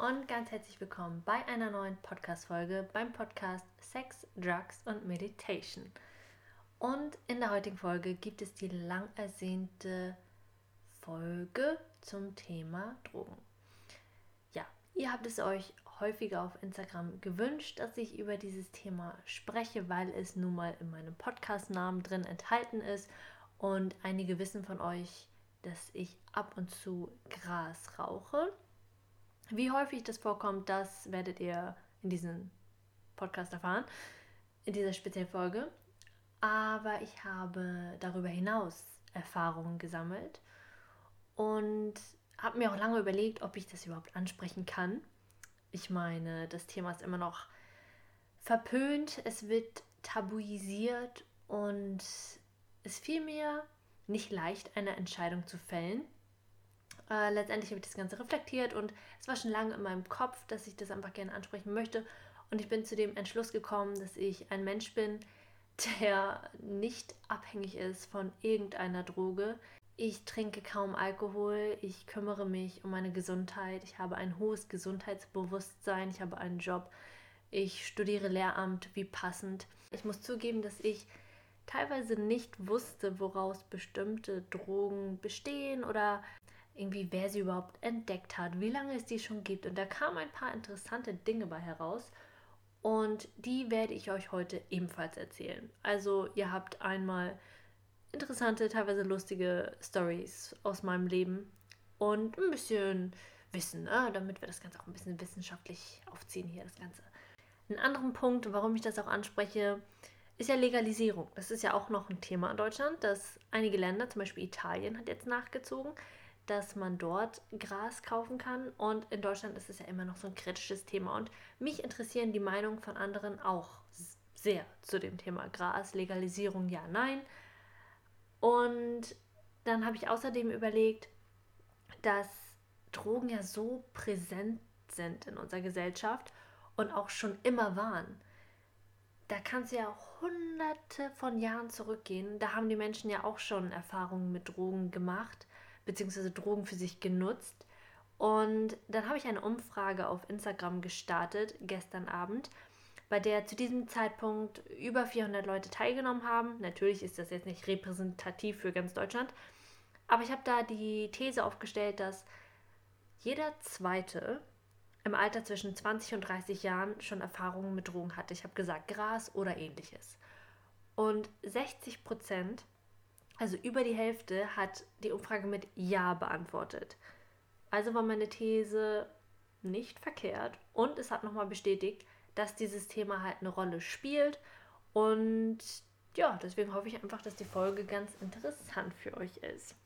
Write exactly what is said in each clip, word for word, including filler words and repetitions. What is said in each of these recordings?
und ganz herzlich willkommen bei einer neuen Podcast-Folge beim Podcast Sex, Drugs und Meditation. Und in der heutigen Folge gibt es die lang ersehnte Folge zum Thema Drogen. Ja, ihr habt es euch häufiger auf Instagram gewünscht, dass ich über dieses Thema spreche, weil es nun mal in meinem Podcast-Namen drin enthalten ist und einige wissen von euch, dass ich ab und zu Gras rauche. Wie häufig das vorkommt, das werdet ihr in diesem Podcast erfahren, in dieser speziellen Folge. Aber ich habe darüber hinaus Erfahrungen gesammelt und habe mir auch lange überlegt, ob ich das überhaupt ansprechen kann. Ich meine, das Thema ist immer noch verpönt, es wird tabuisiert und es fiel mir nicht leicht, eine Entscheidung zu fällen. Äh, letztendlich habe ich das Ganze reflektiert und es war schon lange in meinem Kopf, dass ich das einfach gerne ansprechen möchte. Und ich bin zu dem Entschluss gekommen, dass ich ein Mensch bin, der nicht abhängig ist von irgendeiner Droge. Ich trinke kaum Alkohol, ich kümmere mich um meine Gesundheit, ich habe ein hohes Gesundheitsbewusstsein, ich habe einen Job, ich studiere Lehramt, wie passend. Ich muss zugeben, dass ich teilweise nicht wusste, woraus bestimmte Drogen bestehen oder irgendwie wer sie überhaupt entdeckt hat, wie lange es die schon gibt. Und da kamen ein paar interessante Dinge bei heraus und die werde ich euch heute ebenfalls erzählen. Also ihr habt einmal interessante, teilweise lustige Stories aus meinem Leben und ein bisschen Wissen, ne? Damit wir das Ganze auch ein bisschen wissenschaftlich aufziehen hier, das Ganze. Ein anderer Punkt, warum ich das auch anspreche, ist ja Legalisierung. Das ist ja auch noch ein Thema in Deutschland, dass einige Länder, zum Beispiel Italien, hat jetzt nachgezogen, dass man dort Gras kaufen kann. Und in Deutschland ist es ja immer noch so ein kritisches Thema. Und mich interessieren die Meinungen von anderen auch sehr zu dem Thema Gras. Legalisierung, ja, nein. Und dann habe ich außerdem überlegt, dass Drogen ja so präsent sind in unserer Gesellschaft und auch schon immer waren. Da kannst du ja hunderte von Jahren zurückgehen. Da haben die Menschen ja auch schon Erfahrungen mit Drogen gemacht, beziehungsweise Drogen für sich genutzt. Und dann habe ich eine Umfrage auf Instagram gestartet, gestern Abend, bei der zu diesem Zeitpunkt über vierhundert Leute teilgenommen haben. Natürlich ist das jetzt nicht repräsentativ für ganz Deutschland, aber ich habe da die These aufgestellt, dass jeder Zweite im Alter zwischen zwanzig und dreißig Jahren schon Erfahrungen mit Drogen hatte. Ich habe gesagt, Gras oder ähnliches. Und sechzig Prozent, also über die Hälfte, hat die Umfrage mit Ja beantwortet. Also war meine These nicht verkehrt und es hat nochmal bestätigt, dass dieses Thema halt eine Rolle spielt. Und ja, deswegen hoffe ich einfach, dass die Folge ganz interessant für euch ist.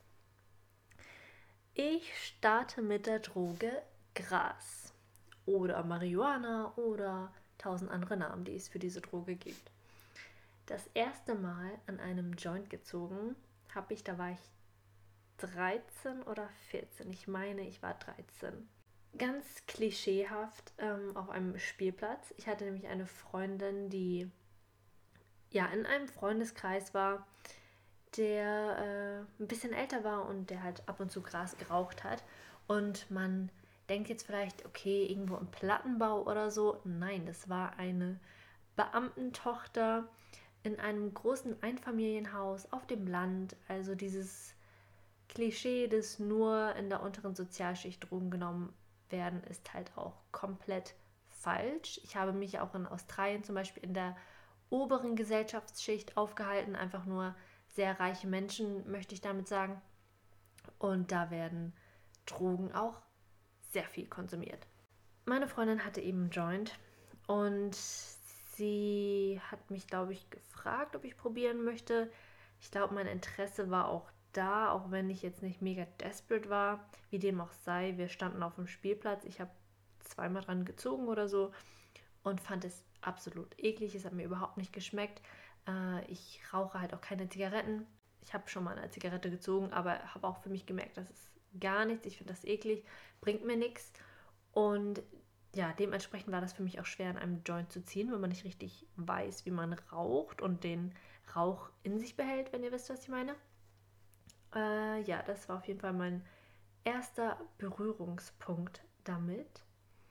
Ich starte mit der Droge Gras. Oder Marihuana oder tausend andere Namen, die es für diese Droge gibt. Das erste Mal an einem Joint gezogen habe ich, da war ich dreizehn oder vierzehn. Ich meine, ich war dreizehn. Ganz klischeehaft ähm, auf einem Spielplatz. Ich hatte nämlich eine Freundin, die ja in einem Freundeskreis war, der äh, ein bisschen älter war und der halt ab und zu Gras geraucht hat. Und man denkt jetzt vielleicht, okay, irgendwo im Plattenbau oder so. Nein, das war eine Beamtentochter in einem großen Einfamilienhaus auf dem Land. Also dieses Klischee, dass nur in der unteren Sozialschicht Drogen genommen werden, ist halt auch komplett falsch. Ich habe mich auch in Australien zum Beispiel in der oberen Gesellschaftsschicht aufgehalten. Einfach nur sehr reiche Menschen, möchte ich damit sagen. Und da werden Drogen auch sehr viel konsumiert. Meine Freundin hatte eben einen Joint und sie hat mich, glaube ich, gefragt, ob ich probieren möchte. Ich glaube, mein Interesse war auch da, auch wenn ich jetzt nicht mega desperate war, wie dem auch sei. Wir standen auf dem Spielplatz, ich habe zweimal dran gezogen oder so und fand es absolut eklig. Es hat mir überhaupt nicht geschmeckt. Äh, ich rauche halt auch keine Zigaretten. Ich habe schon mal eine Zigarette gezogen, aber habe auch für mich gemerkt, dass es gar nichts. Ich finde das eklig, bringt mir nichts. Und ja, dementsprechend war das für mich auch schwer, in einem Joint zu ziehen, wenn man nicht richtig weiß, wie man raucht und den Rauch in sich behält, wenn ihr wisst, was ich meine. Äh, ja, das war auf jeden Fall mein erster Berührungspunkt damit.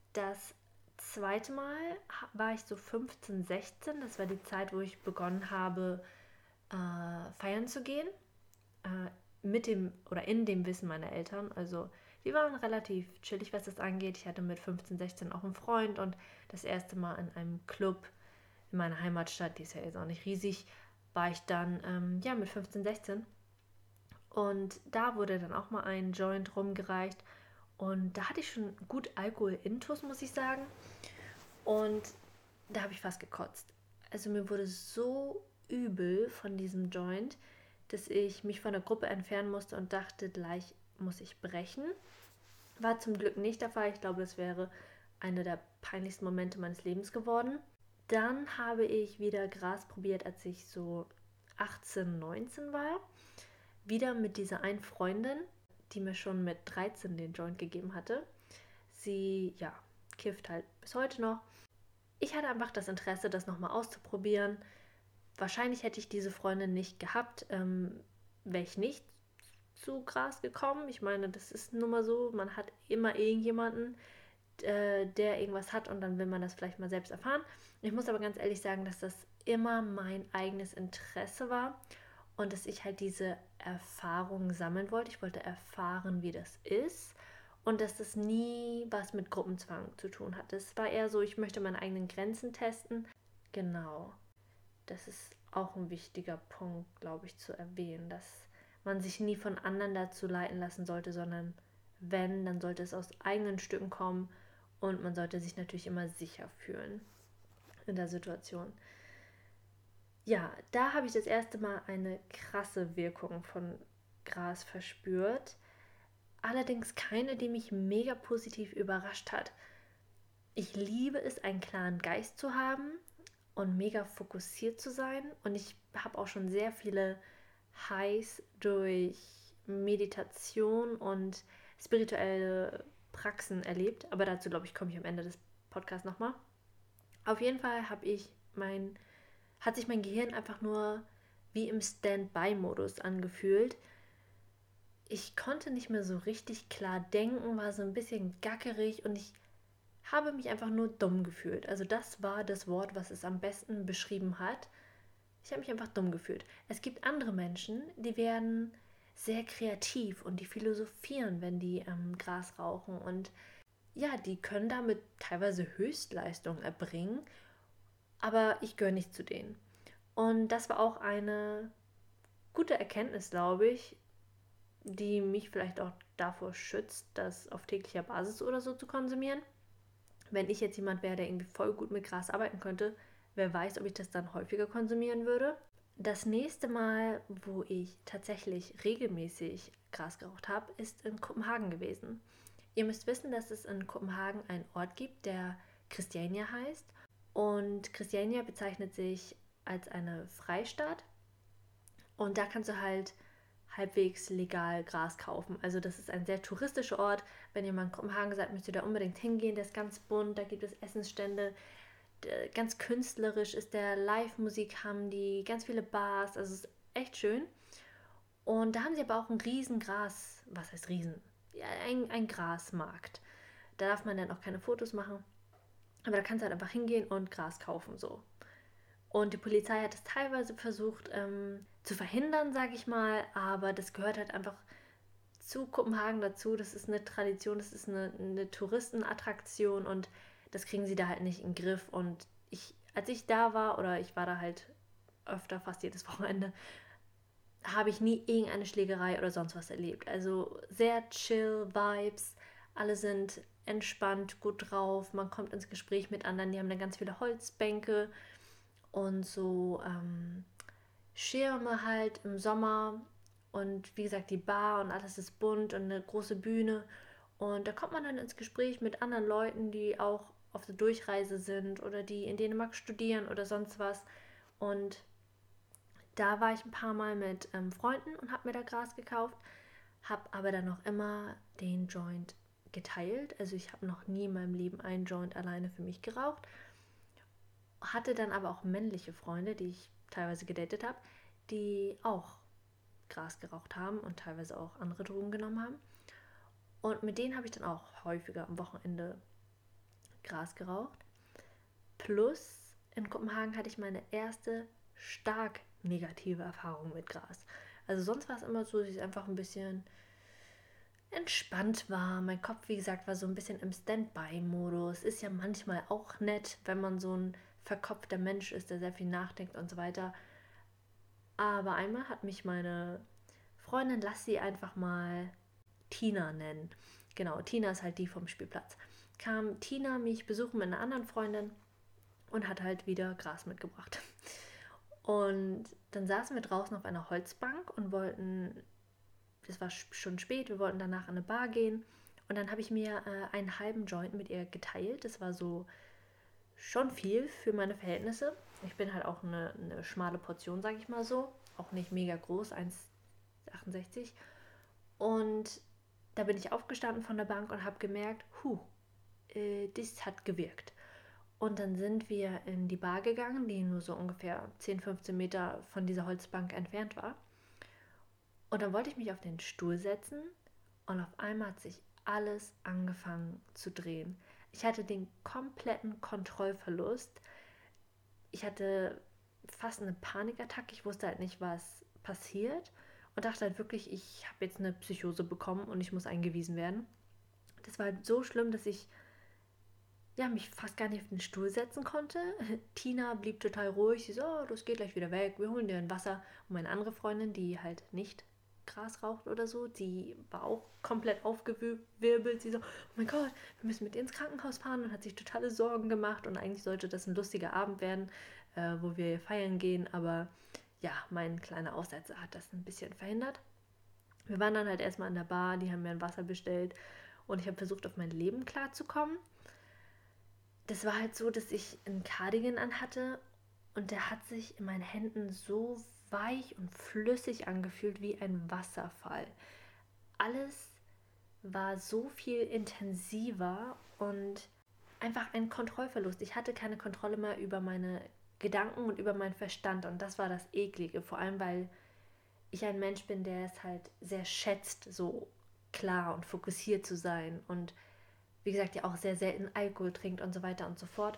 Das zweite Mal war ich so fünfzehn, sechzehn. Das war die Zeit, wo ich begonnen habe, äh, feiern zu gehen. Äh, mit dem oder in dem Wissen meiner Eltern. Also die waren relativ chillig, was das angeht. Ich hatte mit fünfzehn, sechzehn auch einen Freund und das erste Mal in einem Club in meiner Heimatstadt, die ist ja jetzt auch nicht riesig, war ich dann ähm, ja mit fünfzehn, sechzehn. Und da wurde dann auch mal ein Joint rumgereicht. Und da hatte ich schon gut Alkohol-Intus, muss ich sagen. Und da habe ich fast gekotzt. Also mir wurde so übel von diesem Joint, dass ich mich von der Gruppe entfernen musste und dachte, gleich muss ich brechen. War zum Glück nicht der Fall. Ich glaube, das wäre einer der peinlichsten Momente meines Lebens geworden. Dann habe ich wieder Gras probiert, als ich so achtzehn, neunzehn war. Wieder mit dieser einen Freundin, die mir schon mit dreizehn den Joint gegeben hatte. Sie, ja, kifft halt bis heute noch. Ich hatte einfach das Interesse, das nochmal auszuprobieren. Wahrscheinlich hätte ich diese Freundin nicht gehabt, ähm, wäre ich nicht zu Gras gekommen. Ich meine, das ist nun mal so, man hat immer irgendjemanden, äh, der irgendwas hat und dann will man das vielleicht mal selbst erfahren. Ich muss aber ganz ehrlich sagen, dass das immer mein eigenes Interesse war und dass ich halt diese Erfahrung sammeln wollte. Ich wollte erfahren, wie das ist und dass das nie was mit Gruppenzwang zu tun hat. Es war eher so, ich möchte meine eigenen Grenzen testen. Genau. Das ist auch ein wichtiger Punkt, glaube ich, zu erwähnen, dass man sich nie von anderen dazu leiten lassen sollte, sondern wenn, dann sollte es aus eigenen Stücken kommen und man sollte sich natürlich immer sicher fühlen in der Situation. Ja, da habe ich das erste Mal eine krasse Wirkung von Gras verspürt. Allerdings keine, die mich mega positiv überrascht hat. Ich liebe es, einen klaren Geist zu haben und mega fokussiert zu sein. Und ich habe auch schon sehr viele Highs durch Meditation und spirituelle Praxen erlebt. Aber dazu, glaube ich, komme ich am Ende des Podcasts nochmal. Auf jeden Fall habe ich mein, hat sich mein Gehirn einfach nur wie im Standby-Modus angefühlt. Ich konnte nicht mehr so richtig klar denken, war so ein bisschen gackerig und ich habe mich einfach nur dumm gefühlt. Also das war das Wort, was es am besten beschrieben hat. Ich habe mich einfach dumm gefühlt. Es gibt andere Menschen, die werden sehr kreativ und die philosophieren, wenn die ähm, Gras rauchen. Und ja, die können damit teilweise Höchstleistungen erbringen, aber ich gehöre nicht zu denen. Und das war auch eine gute Erkenntnis, glaube ich, die mich vielleicht auch davor schützt, das auf täglicher Basis oder so zu konsumieren. Wenn ich jetzt jemand wäre, der irgendwie voll gut mit Gras arbeiten könnte, wer weiß, ob ich das dann häufiger konsumieren würde. Das nächste Mal, wo ich tatsächlich regelmäßig Gras geraucht habe, ist in Kopenhagen gewesen. Ihr müsst wissen, dass es in Kopenhagen einen Ort gibt, der Christiania heißt. Und Christiania bezeichnet sich als eine Freistadt. Und da kannst du halt halbwegs legal Gras kaufen. Also das ist ein sehr touristischer Ort. Wenn ihr mal in Kopenhagen seid, müsst ihr da unbedingt hingehen. Der ist ganz bunt, da gibt es Essensstände. Ganz künstlerisch ist der, Live-Musik haben die, ganz viele Bars. Also es ist echt schön. Und da haben sie aber auch einen riesen Gras, was heißt riesen? Ja, ein, ein Grasmarkt. Da darf man dann auch keine Fotos machen. Aber da kannst du halt einfach hingehen und Gras kaufen, so. Und die Polizei hat es teilweise versucht ähm, zu verhindern, sage ich mal, aber das gehört halt einfach zu Kopenhagen dazu. Das ist eine Tradition, das ist eine, eine Touristenattraktion und das kriegen sie da halt nicht in den Griff. Und ich, als ich da war, oder ich war da halt öfter, fast jedes Wochenende, habe ich nie irgendeine Schlägerei oder sonst was erlebt. Also sehr chill Vibes, alle sind entspannt, gut drauf, man kommt ins Gespräch mit anderen, die haben dann ganz viele Holzbänke und so ähm, Schirme halt im Sommer und wie gesagt die Bar und alles ist bunt und eine große Bühne und da kommt man dann ins Gespräch mit anderen Leuten, die auch auf der Durchreise sind oder die in Dänemark studieren oder sonst was und da war ich ein paar Mal mit ähm, Freunden und habe mir da Gras gekauft, habe aber dann noch immer den Joint geteilt, also ich habe noch nie in meinem Leben einen Joint alleine für mich geraucht, hatte dann aber auch männliche Freunde, die ich teilweise gedatet habe, die auch Gras geraucht haben und teilweise auch andere Drogen genommen haben. Und mit denen habe ich dann auch häufiger am Wochenende Gras geraucht. Plus in Kopenhagen hatte ich meine erste stark negative Erfahrung mit Gras. Also sonst war es immer so, dass ich einfach ein bisschen entspannt war. Mein Kopf, wie gesagt, war so ein bisschen im Standby-Modus. Ist ja manchmal auch nett, wenn man so ein verkopfter Mensch ist, der sehr viel nachdenkt und so weiter. Aber einmal hat mich meine Freundin, lass sie einfach mal Tina nennen. Genau, Tina ist halt die vom Spielplatz. Kam Tina mich besuchen mit einer anderen Freundin und hat halt wieder Gras mitgebracht. Und dann saßen wir draußen auf einer Holzbank und wollten, es war schon spät, wir wollten danach in eine Bar gehen. Und dann habe ich mir äh, einen halben Joint mit ihr geteilt. Das war so schon viel für meine Verhältnisse. Ich bin halt auch eine, eine schmale Portion, sage ich mal so. Auch nicht mega groß, eins Komma achtundsechzig. Und da bin ich aufgestanden von der Bank und habe gemerkt, huh, äh, das hat gewirkt. Und dann sind wir in die Bar gegangen, die nur so ungefähr zehn, fünfzehn Meter von dieser Holzbank entfernt war. Und dann wollte ich mich auf den Stuhl setzen und auf einmal hat sich alles angefangen zu drehen. Ich hatte den kompletten Kontrollverlust. Ich hatte fast eine Panikattacke. Ich wusste halt nicht, was passiert und dachte halt wirklich, ich habe jetzt eine Psychose bekommen und ich muss eingewiesen werden. Das war halt so schlimm, dass ich ja, mich fast gar nicht auf den Stuhl setzen konnte. Tina blieb total ruhig. Sie so, oh, das geht gleich wieder weg. Wir holen dir ein Wasser. Und meine andere Freundin, die halt nicht Gras raucht oder so, die war auch komplett aufgewirbelt. Sie so, oh mein Gott, wir müssen mit ihr ins Krankenhaus fahren und hat sich totale Sorgen gemacht. Und eigentlich sollte das ein lustiger Abend werden, äh, wo wir feiern gehen. Aber ja, mein kleiner Aussetzer hat das ein bisschen verhindert. Wir waren dann halt erstmal in der Bar, die haben mir ein Wasser bestellt und ich habe versucht, auf mein Leben klarzukommen. Das war halt so, dass ich einen Cardigan anhatte und der hat sich in meinen Händen so weich und flüssig angefühlt wie ein Wasserfall. Alles war so viel intensiver und einfach ein Kontrollverlust. Ich hatte keine Kontrolle mehr über meine Gedanken und über meinen Verstand und das war das Eklige, vor allem weil ich ein Mensch bin, der es halt sehr schätzt, so klar und fokussiert zu sein und wie gesagt, ja auch sehr selten Alkohol trinkt und so weiter und so fort.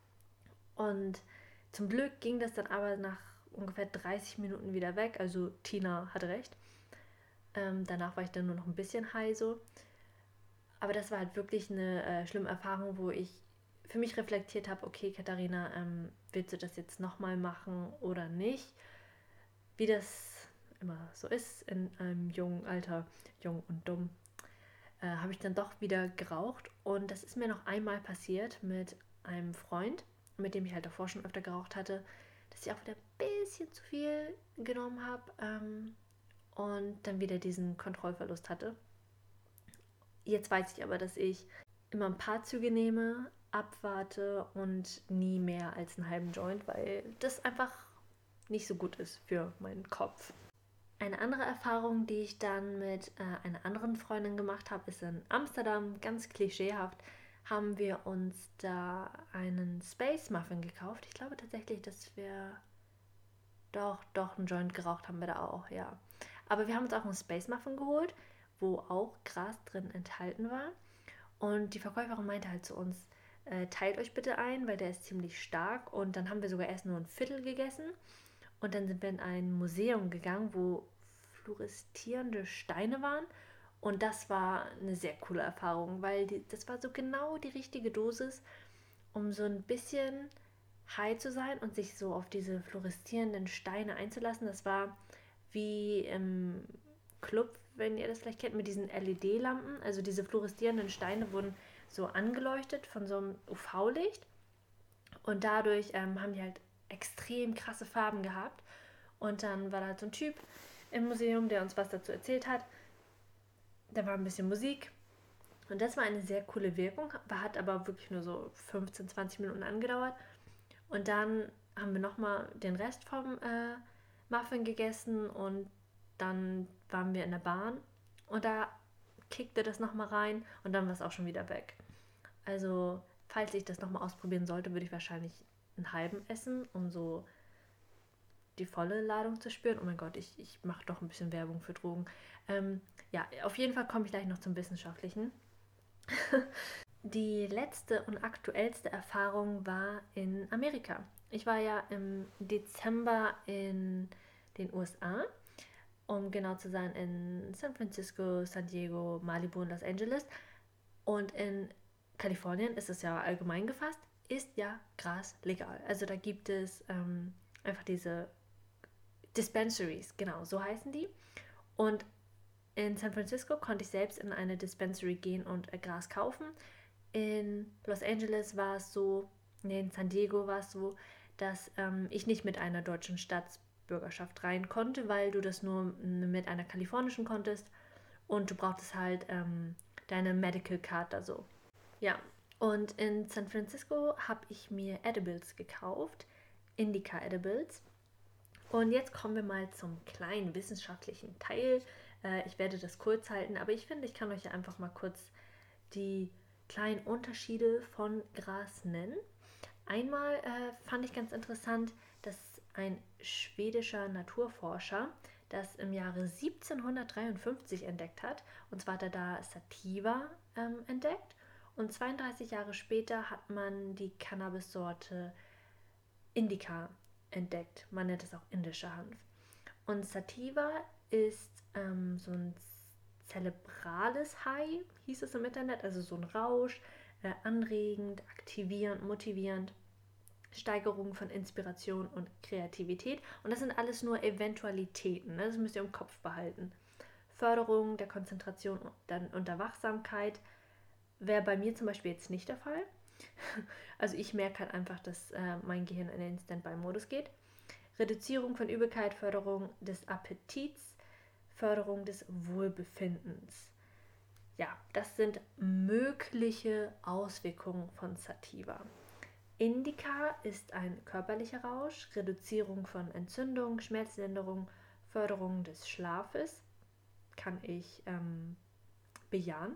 Und zum Glück ging das dann aber nach ungefähr dreißig Minuten wieder weg. Also Tina hatte recht. Ähm, danach war ich dann nur noch ein bisschen high so. Aber das war halt wirklich eine äh, schlimme Erfahrung, wo ich für mich reflektiert habe, okay, Katharina, ähm, willst du das jetzt nochmal machen oder nicht? Wie das immer so ist in einem jungen Alter, jung und dumm, äh, habe ich dann doch wieder geraucht. Und das ist mir noch einmal passiert mit einem Freund, mit dem ich halt davor schon öfter geraucht hatte, dass ich auch wieder ein bisschen zu viel genommen habe ähm, und dann wieder diesen Kontrollverlust hatte. Jetzt weiß ich aber, dass ich immer ein paar Züge nehme, abwarte und nie mehr als einen halben Joint, weil das einfach nicht so gut ist für meinen Kopf. Eine andere Erfahrung, die ich dann mit äh, einer anderen Freundin gemacht habe, ist in Amsterdam, ganz klischeehaft, haben wir uns da einen Space Muffin gekauft. Ich glaube tatsächlich, dass wir doch, doch einen Joint geraucht haben wir da auch, ja. Aber wir haben uns auch einen Space Muffin geholt, wo auch Gras drin enthalten war. Und die Verkäuferin meinte halt zu uns, äh, teilt euch bitte ein, weil der ist ziemlich stark. Und dann haben wir sogar erst nur ein Viertel gegessen. Und dann sind wir in ein Museum gegangen, wo fluoreszierende Steine waren. Und das war eine sehr coole Erfahrung, weil die, das war so genau die richtige Dosis, um so ein bisschen high zu sein und sich so auf diese fluoreszierenden Steine einzulassen. Das war wie im Club, wenn ihr das vielleicht kennt, mit diesen L E D-Lampen. Also diese fluoreszierenden Steine wurden so angeleuchtet von so einem U V-Licht. Und dadurch ähm, haben die halt extrem krasse Farben gehabt. Und dann war da halt so ein Typ im Museum, der uns was dazu erzählt hat. Da war ein bisschen Musik. Und das war eine sehr coole Wirkung, hat aber wirklich nur so fünfzehn, zwanzig Minuten angedauert. Und dann haben wir nochmal den Rest vom äh, Muffin gegessen und dann waren wir in der Bahn und da kickte das nochmal rein und dann war es auch schon wieder weg. Also, falls ich das nochmal ausprobieren sollte, würde ich wahrscheinlich einen halben essen, um so die volle Ladung zu spüren. Oh mein Gott, ich, ich mache doch ein bisschen Werbung für Drogen. Ähm, ja, auf jeden Fall komme ich gleich noch zum Wissenschaftlichen. Die letzte und aktuellste Erfahrung war in Amerika. Ich war ja im Dezember in den U S A, um genau zu sein, in San Francisco, San Diego, Malibu und Los Angeles. Und in Kalifornien ist es ja allgemein gefasst, ist ja Gras legal. Also da gibt es ähm, einfach diese Dispensaries, genau, so heißen die. Und in San Francisco konnte ich selbst in eine Dispensary gehen und äh, Gras kaufen. In Los Angeles war es so, nee, in San Diego war es so, dass ähm, ich nicht mit einer deutschen Staatsbürgerschaft rein konnte, weil du das nur mit einer kalifornischen konntest und du brauchtest halt ähm, deine Medical Card da so. Ja, und in San Francisco habe ich mir Edibles gekauft, Indica Edibles. Und jetzt kommen wir mal zum kleinen wissenschaftlichen Teil. Äh, ich werde das kurz halten, aber ich finde, ich kann euch ja einfach mal kurz die kleinen Unterschiede von Gras nennen. Einmal äh, fand ich ganz interessant, dass ein schwedischer Naturforscher das im Jahre siebzehnhundertdreiundfünfzig entdeckt hat. Und zwar hat er da Sativa ähm, entdeckt. Und zweiunddreißig Jahre später hat man die Cannabissorte Indica entdeckt. Man nennt es auch indischer Hanf. Und Sativa ist ähm, so ein zerebrales High, hieß es im Internet, also so ein Rausch, äh, anregend, aktivierend, motivierend, Steigerung von Inspiration und Kreativität. Und das sind alles nur Eventualitäten, ne? Das müsst ihr im Kopf behalten. Förderung der Konzentration und, dann, und der Wachsamkeit wäre bei mir zum Beispiel jetzt nicht der Fall. Also ich merke halt einfach, dass äh, mein Gehirn in den Standby-Modus geht. Reduzierung von Übelkeit, Förderung des Appetits, Förderung des Wohlbefindens. Ja, das sind mögliche Auswirkungen von Sativa. Indica ist ein körperlicher Rausch, Reduzierung von Entzündung, Schmerzlinderung, Förderung des Schlafes, kann ich ähm, bejahen.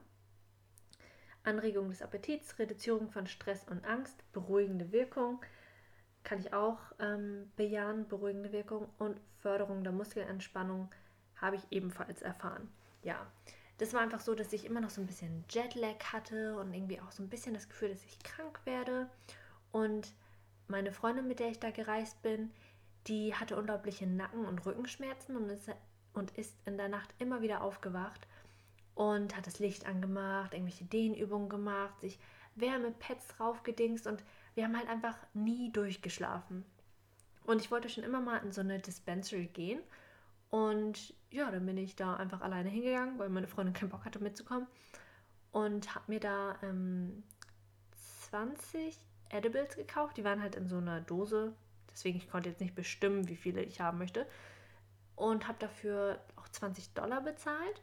Anregung des Appetits, Reduzierung von Stress und Angst, beruhigende Wirkung, kann ich auch ähm, bejahen, beruhigende Wirkung und Förderung der Muskelentspannung habe ich ebenfalls erfahren. Ja, das war einfach so, dass ich immer noch so ein bisschen Jetlag hatte und irgendwie auch so ein bisschen das Gefühl, dass ich krank werde. Und meine Freundin, mit der ich da gereist bin, die hatte unglaubliche Nacken- und Rückenschmerzen und ist, und ist in der Nacht immer wieder aufgewacht und hat das Licht angemacht, irgendwelche Dehnübungen gemacht, sich Wärmepads draufgedingst und wir haben halt einfach nie durchgeschlafen. Und ich wollte schon immer mal in so eine Dispensary gehen. Und ja, dann bin ich da einfach alleine hingegangen, weil meine Freundin keinen Bock hatte mitzukommen. Und habe mir da ähm, zwanzig Edibles gekauft. Die waren halt in so einer Dose. Deswegen, ich konnte jetzt nicht bestimmen, wie viele ich haben möchte. Und habe dafür auch zwanzig Dollar bezahlt.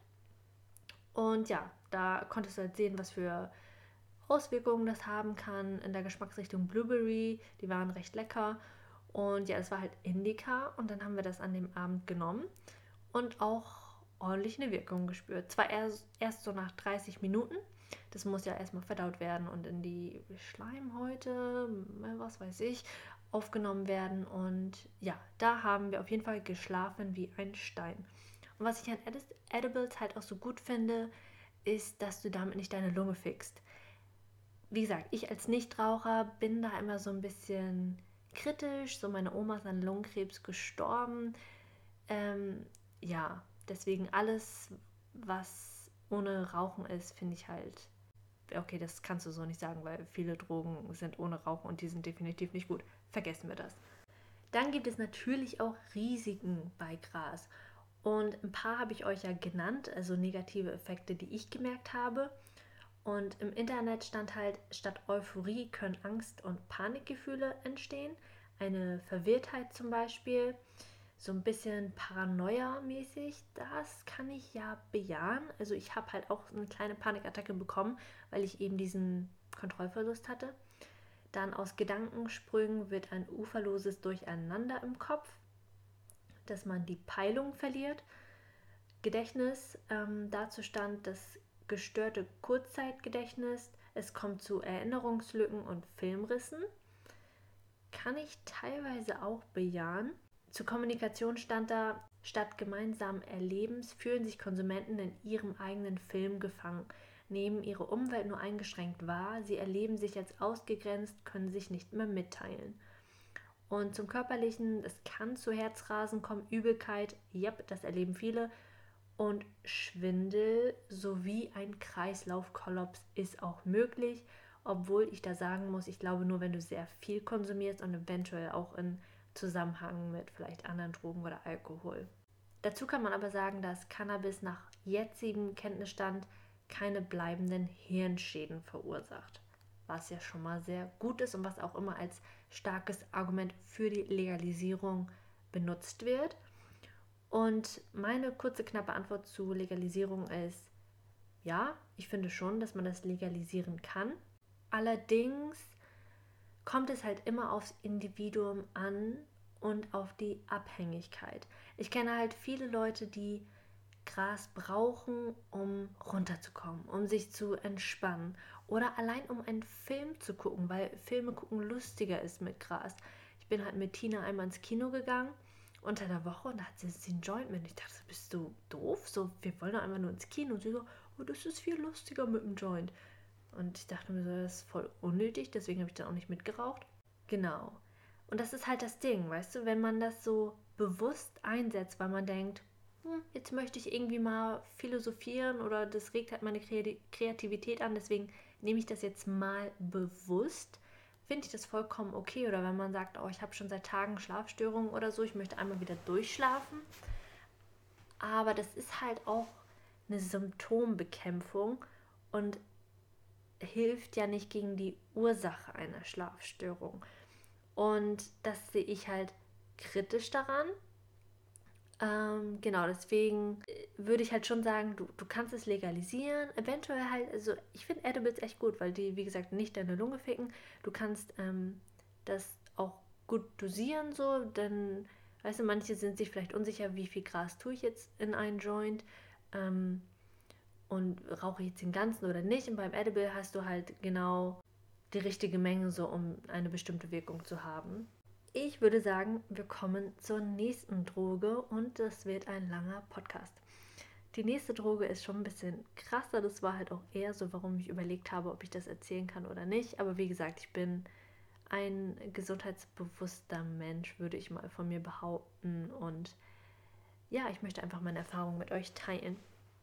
Und ja, da konntest du halt sehen, was für Auswirkungen das haben kann. In der Geschmacksrichtung Blueberry, die waren recht lecker. Und ja, es war halt Indica und dann haben wir das an dem Abend genommen und auch ordentlich eine Wirkung gespürt. Zwar erst, erst so nach dreißig Minuten, das muss ja erstmal verdaut werden und in die Schleimhäute, was weiß ich, aufgenommen werden. Und ja, da haben wir auf jeden Fall geschlafen wie ein Stein. Und was ich an Edibles halt auch so gut finde, ist, dass du damit nicht deine Lunge fixt. Wie gesagt, ich als Nichtraucher bin da immer so ein bisschen kritisch. So, meine Oma ist an Lungenkrebs gestorben. Ähm, ja, deswegen alles, was ohne Rauchen ist, finde ich halt. Okay, das kannst du so nicht sagen, weil viele Drogen sind ohne Rauchen und die sind definitiv nicht gut. Vergessen wir das. Dann gibt es natürlich auch Risiken bei Gras. Und ein paar habe ich euch ja genannt, also negative Effekte, die ich gemerkt habe. Und im Internet stand halt, statt Euphorie können Angst- und Panikgefühle entstehen. Eine Verwirrtheit zum Beispiel, so ein bisschen Paranoia-mäßig. Das kann ich ja bejahen. Also ich habe halt auch eine kleine Panikattacke bekommen, weil ich eben diesen Kontrollverlust hatte. Dann aus Gedankensprüngen wird ein uferloses Durcheinander im Kopf, dass man die Peilung verliert. Gedächtnis, ähm, dazu stand das gestörte Kurzzeitgedächtnis, es kommt zu Erinnerungslücken und Filmrissen. Kann ich teilweise auch bejahen. Zur Kommunikation stand da, statt gemeinsamen Erlebens fühlen sich Konsumenten in ihrem eigenen Film gefangen. nehmen ihre Umwelt nur eingeschränkt wahr, sie erleben sich als ausgegrenzt, können sich nicht mehr mitteilen. Und zum Körperlichen, es kann zu Herzrasen kommen, Übelkeit, yep, das erleben viele, und Schwindel sowie ein Kreislaufkollaps ist auch möglich, obwohl ich da sagen muss, ich glaube nur, wenn du sehr viel konsumierst und eventuell auch in Zusammenhang mit vielleicht anderen Drogen oder Alkohol. Dazu kann man aber sagen, dass Cannabis nach jetzigem Kenntnisstand keine bleibenden Hirnschäden verursacht, was ja schon mal sehr gut ist und was auch immer als starkes Argument für die Legalisierung benutzt wird. Und meine kurze, knappe Antwort zu Legalisierung ist, ja, ich finde schon, dass man das legalisieren kann. Allerdings kommt es halt immer aufs Individuum an und auf die Abhängigkeit. Ich kenne halt viele Leute, die Gras brauchen, um runterzukommen, um sich zu entspannen oder allein um einen Film zu gucken, weil Filme gucken lustiger ist mit Gras. Ich bin halt mit Tina einmal ins Kino gegangen unter der Woche und da hat sie den Joint mit. Ich dachte, bist du doof? So, wir wollen doch einfach nur ins Kino. Und sie so, oh, das ist viel lustiger mit dem Joint. Und ich dachte mir so, das ist voll unnötig, deswegen habe ich dann auch nicht mitgeraucht. Genau. Und das ist halt das Ding, weißt du, wenn man das so bewusst einsetzt, weil man denkt, hm, jetzt möchte ich irgendwie mal philosophieren oder das regt halt meine Kreativität an, deswegen nehme ich das jetzt mal bewusst, finde ich das vollkommen okay. Oder wenn man sagt, oh, ich habe schon seit Tagen Schlafstörungen oder so, ich möchte einmal wieder durchschlafen. Aber das ist halt auch eine Symptombekämpfung und hilft ja nicht gegen die Ursache einer Schlafstörung. Und das sehe ich halt kritisch daran. Ähm, genau, deswegen würde ich halt schon sagen, du, du kannst es legalisieren. Eventuell halt, also ich finde Edibles echt gut, weil die, wie gesagt, nicht deine Lunge ficken. Du kannst ähm, das auch gut dosieren so, denn, weißt du, manche sind sich vielleicht unsicher, wie viel Gras tue ich jetzt in einen Joint. Ähm, und rauche ich jetzt den ganzen oder nicht. Und beim Edible hast du halt genau die richtige Menge, so um eine bestimmte Wirkung zu haben. Ich würde sagen, wir kommen zur nächsten Droge und das wird ein langer Podcast. Die nächste Droge ist schon ein bisschen krasser. Das war halt auch eher so, warum ich überlegt habe, ob ich das erzählen kann oder nicht. Aber wie gesagt, ich bin ein gesundheitsbewusster Mensch, würde ich mal von mir behaupten. Und ja, ich möchte einfach meine Erfahrungen mit euch teilen.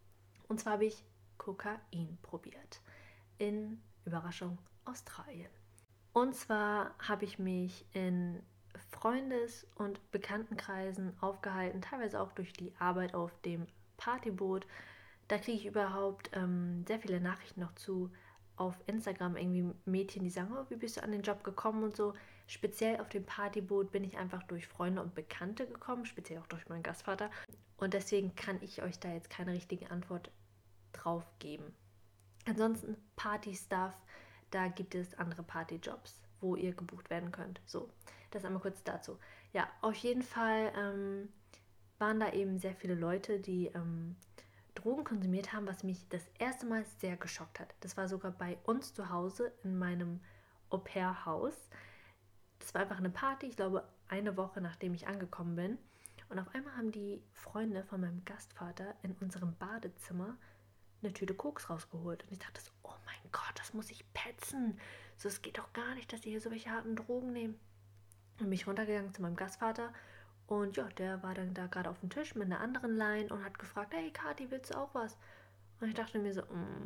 Und zwar habe ich Kokain probiert. In, Überraschung, Australien. Und zwar habe ich mich in Freundes- und Bekanntenkreisen aufgehalten, teilweise auch durch die Arbeit auf dem Partyboot. Da kriege ich überhaupt ähm, sehr viele Nachrichten noch zu auf Instagram, irgendwie Mädchen, die sagen, oh, wie bist du an den Job gekommen und so. Speziell auf dem Partyboot bin ich einfach durch Freunde und Bekannte gekommen, speziell auch durch meinen Gastvater. Und deswegen kann ich euch da jetzt keine richtige Antwort drauf geben. Ansonsten Party-Stuff, da gibt es andere Partyjobs, wo ihr gebucht werden könnt. So, das einmal kurz dazu. Ja, auf jeden Fall ähm, waren da eben sehr viele Leute, die ähm, Drogen konsumiert haben, was mich das erste Mal sehr geschockt hat. Das war sogar bei uns zu Hause in meinem Au-pair-Haus. Das war einfach eine Party, ich glaube eine Woche nachdem ich angekommen bin. Und auf einmal haben die Freunde von meinem Gastvater in unserem Badezimmer eine Tüte Koks rausgeholt. Und ich dachte so, oh mein Gott, das muss ich petzen. So, es geht doch gar nicht, dass die hier so welche harten Drogen nehmen. Und bin ich runtergegangen zu meinem Gastvater. Und ja, der war dann da gerade auf dem Tisch mit einer anderen Line und hat gefragt, hey Kathi, willst du auch was? Und ich dachte mir so,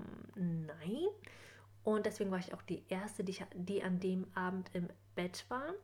mm, nein. Und deswegen war ich auch die Erste, die, die an dem Abend im Bett war.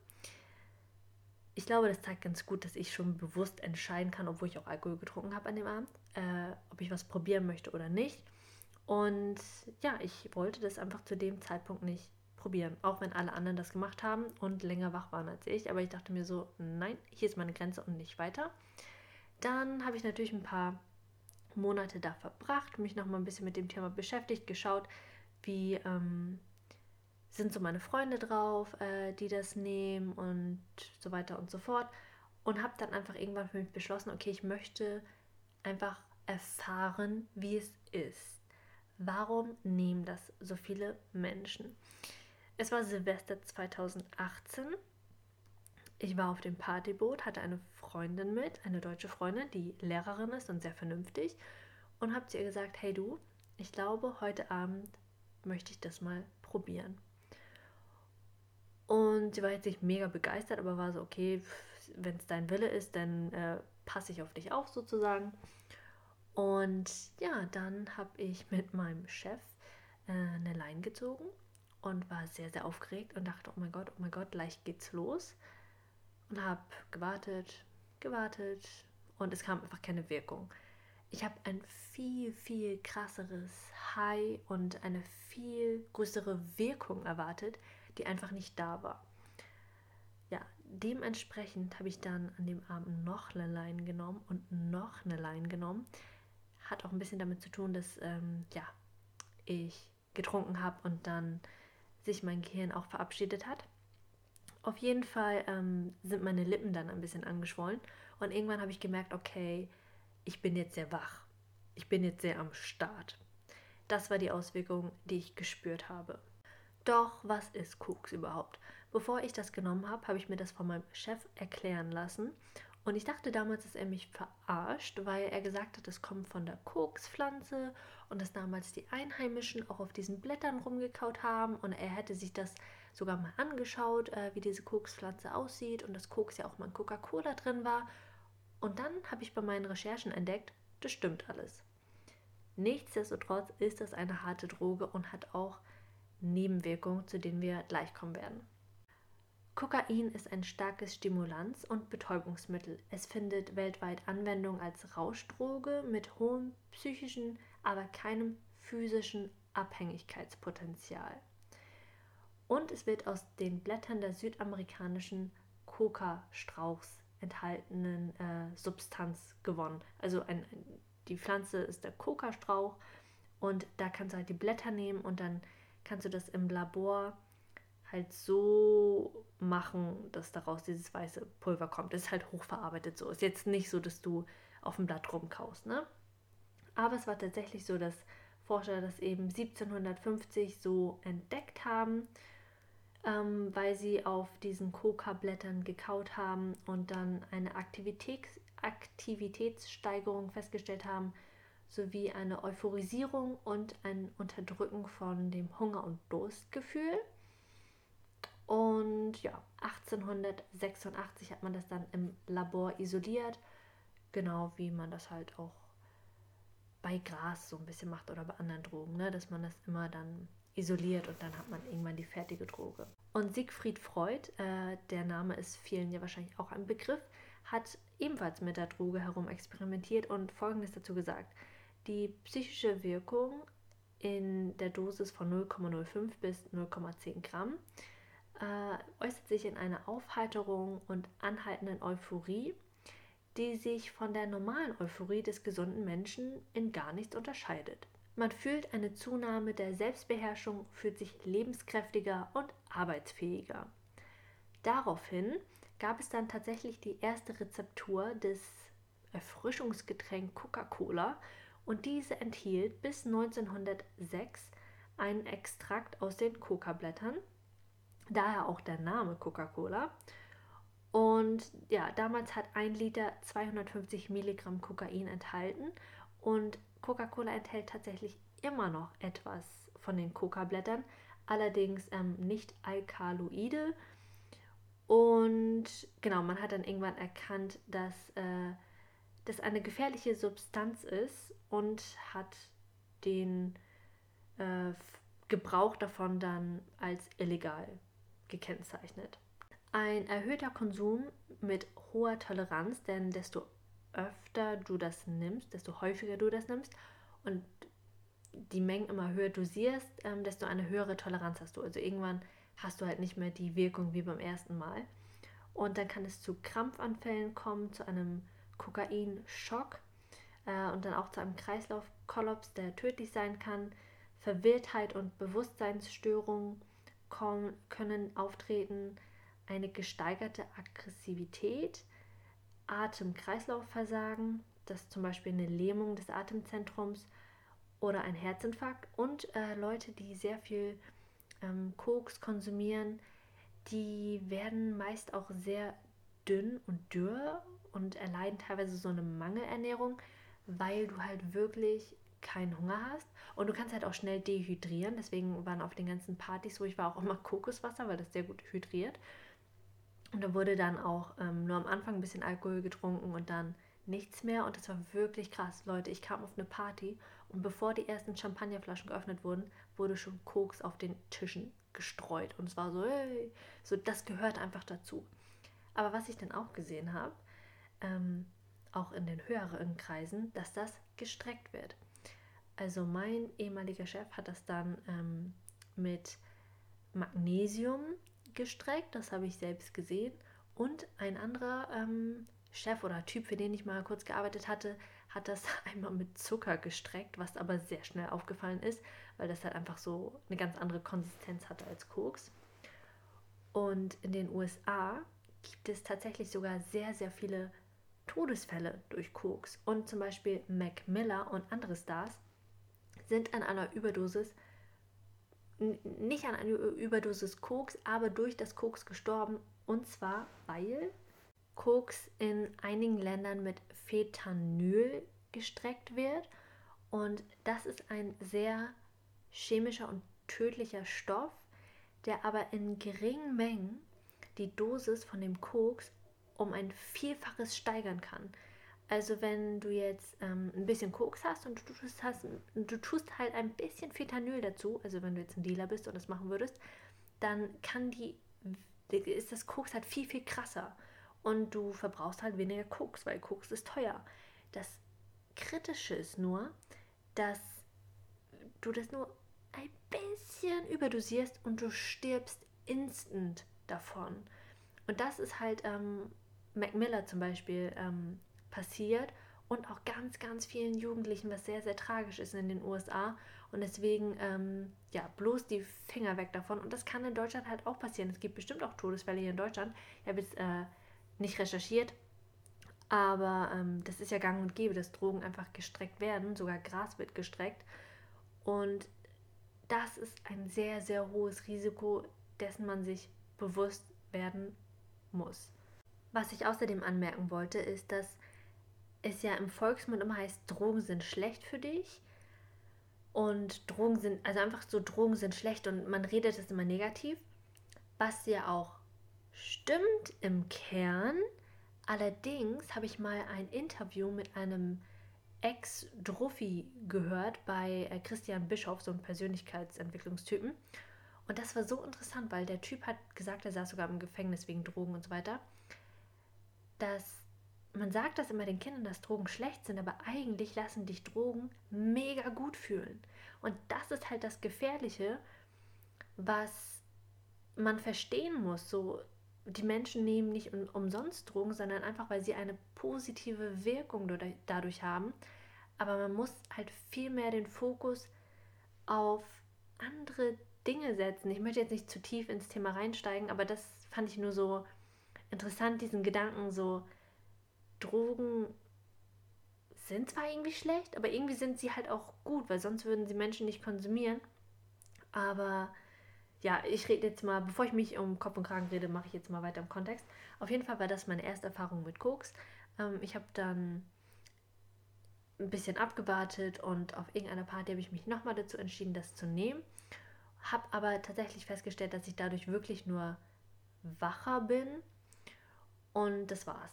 Ich glaube, das zeigt ganz gut, dass ich schon bewusst entscheiden kann, obwohl ich auch Alkohol getrunken habe an dem Abend, äh, ob ich was probieren möchte oder nicht. Und ja, ich wollte das einfach zu dem Zeitpunkt nicht probieren, auch wenn alle anderen das gemacht haben und länger wach waren als ich. Aber ich dachte mir so, nein, hier ist meine Grenze und nicht weiter. Dann habe ich natürlich ein paar Monate da verbracht, mich nochmal ein bisschen mit dem Thema beschäftigt, geschaut, wie ähm, sind so meine Freunde drauf, äh, die das nehmen und so weiter und so fort. Und habe dann einfach irgendwann für mich beschlossen, okay, ich möchte einfach erfahren, wie es ist. Warum nehmen das so viele Menschen? Es war Silvester zweitausendachtzehn. Ich war auf dem Partyboot, hatte eine Freundin mit, eine deutsche Freundin, die Lehrerin ist und sehr vernünftig. Und habe zu ihr gesagt, hey du, ich glaube, heute Abend möchte ich das mal probieren. Und sie war jetzt nicht mega begeistert, aber war so, okay, wenn es dein Wille ist, dann äh, passe ich auf dich auf sozusagen. Und ja, dann habe ich mit meinem Chef äh, eine Leine gezogen und war sehr, sehr aufgeregt und dachte, oh mein Gott, oh mein Gott, gleich geht's los. Und habe gewartet, gewartet und es kam einfach keine Wirkung. Ich habe ein viel, viel krasseres High und eine viel größere Wirkung erwartet, die einfach nicht da war. Ja, dementsprechend habe ich dann an dem Abend noch eine Line genommen und noch eine Line genommen. Hat auch ein bisschen damit zu tun, dass ähm, ja, ich getrunken habe und dann sich mein Gehirn auch verabschiedet hat. Auf jeden Fall ähm, sind meine Lippen dann ein bisschen angeschwollen und irgendwann habe ich gemerkt, okay, ich bin jetzt sehr wach. Ich bin jetzt sehr am Start. Das war die Auswirkung, die ich gespürt habe. Doch, was ist Koks überhaupt? Bevor ich das genommen habe, habe ich mir das von meinem Chef erklären lassen. Und ich dachte damals, dass er mich verarscht, weil er gesagt hat, es kommt von der Kokspflanze und dass damals die Einheimischen auch auf diesen Blättern rumgekaut haben und er hätte sich das sogar mal angeschaut, äh, wie diese Kokspflanze aussieht und dass Koks ja auch mal in Coca-Cola drin war. Und dann habe ich bei meinen Recherchen entdeckt, das stimmt alles. Nichtsdestotrotz ist das eine harte Droge und hat auch Nebenwirkungen, zu denen wir gleich kommen werden. Kokain ist ein starkes Stimulanz- und Betäubungsmittel. Es findet weltweit Anwendung als Rauschdroge mit hohem psychischen, aber keinem physischen Abhängigkeitspotenzial. Und es wird aus den Blättern der südamerikanischen Coca-Strauchs enthaltenen äh, Substanz gewonnen. Also ein, die Pflanze ist der Coca-Strauch und da kannst du halt die Blätter nehmen und dann kannst du das im Labor halt so machen, dass daraus dieses weiße Pulver kommt. Das ist halt hochverarbeitet so. Ist jetzt nicht so, dass du auf dem Blatt rumkaust, ne? Aber es war tatsächlich so, dass Forscher das eben siebzehnhundertfünfzig so entdeckt haben, ähm, weil sie auf diesen Coca-Blättern gekaut haben und dann eine Aktivitäts Aktivitätssteigerung festgestellt haben, sowie eine Euphorisierung und ein Unterdrücken von dem Hunger- und Durstgefühl. Und ja, achtzehnhundertsechsundachtzig hat man das dann im Labor isoliert, genau wie man das halt auch bei Gras so ein bisschen macht oder bei anderen Drogen, ne? Dass man das immer dann isoliert und dann hat man irgendwann die fertige Droge. Und Siegfried Freud, äh, der Name ist vielen ja wahrscheinlich auch ein Begriff, hat ebenfalls mit der Droge herumexperimentiert und Folgendes dazu gesagt. Die psychische Wirkung in der Dosis von null Komma null fünf bis null Komma zehn Gramm äh, äußert sich in einer Aufheiterung und anhaltenden Euphorie, die sich von der normalen Euphorie des gesunden Menschen in gar nichts unterscheidet. Man fühlt eine Zunahme der Selbstbeherrschung, fühlt sich lebenskräftiger und arbeitsfähiger. Daraufhin gab es dann tatsächlich die erste Rezeptur des Erfrischungsgetränks Coca-Cola und diese enthielt bis neunzehnhundertsechs einen Extrakt aus den Coca-Blättern, daher auch der Name Coca-Cola. Und ja, damals hat ein Liter zweihundertfünfzig Milligramm Kokain enthalten und Coca-Cola enthält tatsächlich immer noch etwas von den Coca-Blättern, allerdings ähm, nicht Alkaloide. Und genau, man hat dann irgendwann erkannt, dass äh, das eine gefährliche Substanz ist und hat den äh, Gebrauch davon dann als illegal gekennzeichnet. Ein erhöhter Konsum mit hoher Toleranz, denn desto öfter du das nimmst, desto häufiger du das nimmst und die Mengen immer höher dosierst, ähm, desto eine höhere Toleranz hast du. Also irgendwann hast du halt nicht mehr die Wirkung wie beim ersten Mal. Und dann kann es zu Krampfanfällen kommen, zu einem Kokainschock äh, und dann auch zu einem Kreislaufkollaps, der tödlich sein kann. Verwirrtheit und Bewusstseinsstörungen kommen, können auftreten, eine gesteigerte Aggressivität, Atem-Kreislauf-Versagen, das ist zum Beispiel eine Lähmung des Atemzentrums oder ein Herzinfarkt und äh, Leute, die sehr viel ähm, Koks konsumieren, die werden meist auch sehr dünn und dürr und erleiden teilweise so eine Mangelernährung, weil du halt wirklich keinen Hunger hast. Und du kannst halt auch schnell dehydrieren. Deswegen waren auf den ganzen Partys, wo ich war, auch immer Kokoswasser, weil das sehr gut hydriert. Und da wurde dann auch ähm, nur am Anfang ein bisschen Alkohol getrunken und dann nichts mehr. Und das war wirklich krass, Leute. Ich kam auf eine Party und bevor die ersten Champagnerflaschen geöffnet wurden, wurde schon Koks auf den Tischen gestreut. Und es war so, hey, so das gehört einfach dazu. Aber was ich dann auch gesehen habe, ähm, auch in den höheren Kreisen, dass das gestreckt wird. Also mein ehemaliger Chef hat das dann ähm, mit Magnesium gestreckt, das habe ich selbst gesehen. Und ein anderer ähm, Chef oder Typ, für den ich mal kurz gearbeitet hatte, hat das einmal mit Zucker gestreckt, was aber sehr schnell aufgefallen ist, weil das halt einfach so eine ganz andere Konsistenz hatte als Koks. Und in den U S A gibt es tatsächlich sogar sehr, sehr viele Todesfälle durch Koks. Und zum Beispiel Mac Miller und andere Stars sind an einer Überdosis, nicht an einer Überdosis Koks, aber durch das Koks gestorben. Und zwar, weil Koks in einigen Ländern mit Fentanyl gestreckt wird. Und das ist ein sehr chemischer und tödlicher Stoff, der aber in geringen Mengen die Dosis von dem Koks um ein Vielfaches steigern kann. Also wenn du jetzt ähm, ein bisschen Koks hast und du tust, hast, du tust halt ein bisschen Fentanyl dazu, also wenn du jetzt ein Dealer bist und das machen würdest, dann kann die, ist das Koks halt viel, viel krasser. Und du verbrauchst halt weniger Koks, weil Koks ist teuer. Das Kritische ist nur, dass du das nur ein bisschen überdosierst und du stirbst instant davon. Und das ist halt ähm, Mac Miller zum Beispiel ähm, passiert und auch ganz, ganz vielen Jugendlichen, was sehr, sehr tragisch ist in den U S A. Und deswegen, ähm, ja, bloß die Finger weg davon. Und das kann in Deutschland halt auch passieren. Es gibt bestimmt auch Todesfälle hier in Deutschland. Ich habe jetzt äh, nicht recherchiert, aber ähm, das ist ja gang und gäbe, dass Drogen einfach gestreckt werden. Sogar Gras wird gestreckt. Und das ist ein sehr, sehr hohes Risiko, dessen man sich bewusst werden muss. Was ich außerdem anmerken wollte, ist, dass es ja im Volksmund immer heißt, Drogen sind schlecht für dich. Und Drogen sind, also einfach so, Drogen sind schlecht und man redet es immer negativ. Was ja auch stimmt im Kern. Allerdings habe ich mal ein Interview mit einem Ex-Druffi gehört bei Christian Bischoff, so einem Persönlichkeitsentwicklungstypen. Und das war so interessant, weil der Typ hat gesagt, er saß sogar im Gefängnis wegen Drogen und so weiter, dass man sagt das immer den Kindern, dass Drogen schlecht sind, aber eigentlich lassen dich Drogen mega gut fühlen. Und das ist halt das Gefährliche, was man verstehen muss. So, die Menschen nehmen nicht umsonst Drogen, sondern einfach, weil sie eine positive Wirkung dadurch haben. Aber man muss halt viel mehr den Fokus auf andere Dinge setzen. Ich möchte jetzt nicht zu tief ins Thema reinsteigen, aber das fand ich nur so interessant, diesen Gedanken, so Drogen sind zwar irgendwie schlecht, aber irgendwie sind sie halt auch gut, weil sonst würden sie Menschen nicht konsumieren. Aber ja, ich rede jetzt mal, bevor ich mich um Kopf und Kragen rede, mache ich jetzt mal weiter im Kontext. Auf jeden Fall war das meine erste Erfahrung mit Koks. Ähm, ich habe dann ein bisschen abgewartet und auf irgendeiner Party habe ich mich nochmal dazu entschieden, das zu nehmen. Habe aber tatsächlich festgestellt, dass ich dadurch wirklich nur wacher bin und das war's.